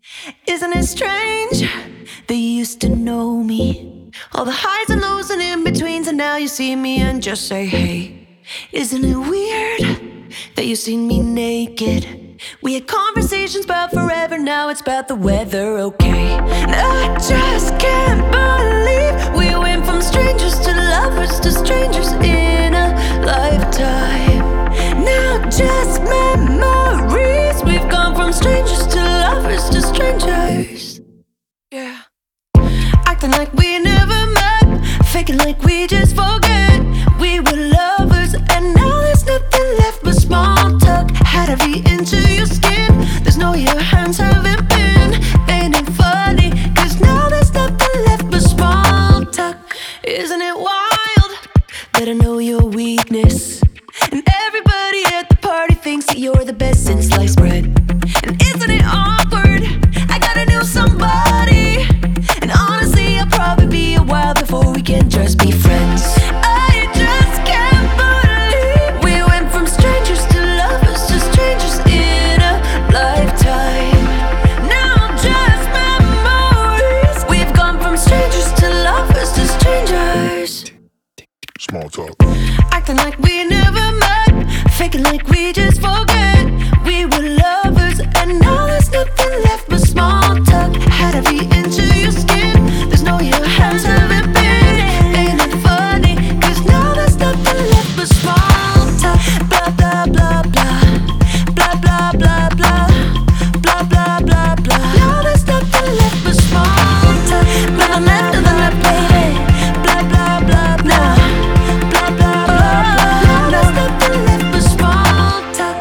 Isn't it strange that you used to know me? All the highs and lows and in-betweens, and now you see me and just say, hey. Isn't it weird that you seen me naked? We had conversations about forever, now it's about the weather, okay? And I just can't believe we went from strangers to lovers to strangers in a lifetime. Now just memories, we've gone from strangers to lovers to strangers. Yeah. Acting like we never met, faking like we just forget we were lovers, and now there's nothing left but small talk. Had to be into your skin, there's no your hands haven't been. Ain't it funny, cause now there's nothing left but small talk. Isn't it wild that I know your weakness, and everybody at the party thinks that you're the best since sliced bread? And isn't it awkward, I gotta know somebody, and honestly I'll probably be a while before we can just be friends. I just can't believe we went from strangers to lovers to strangers in a lifetime. Now just memories, we've gone from strangers to lovers to strangers. Small talk. Acting like we never met, faking like we just forget we were lovers, and now there's nothing left but small talk. Had to be into your skin, there's no your hands haven't been. Ain't it funny, cause now there's nothing left but small talk. Blah blah blah blah, blah blah blah blah, blah blah blah blah. Now there's nothing left but small talk. Nothing left, nothing left, baby. Blah blah blah blah, blah blah blah blah. Now there's nothing left but small talk.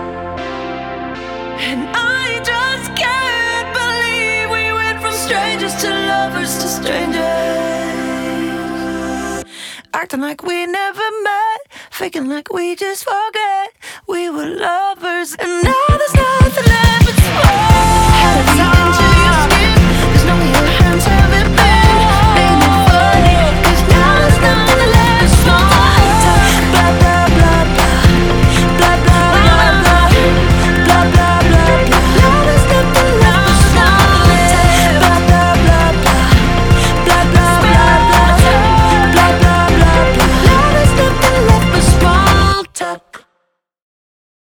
And I just can't believe we went from strangers to lovers to strangers. Acting like we never met, faking like we just forget we were lovers, and now there's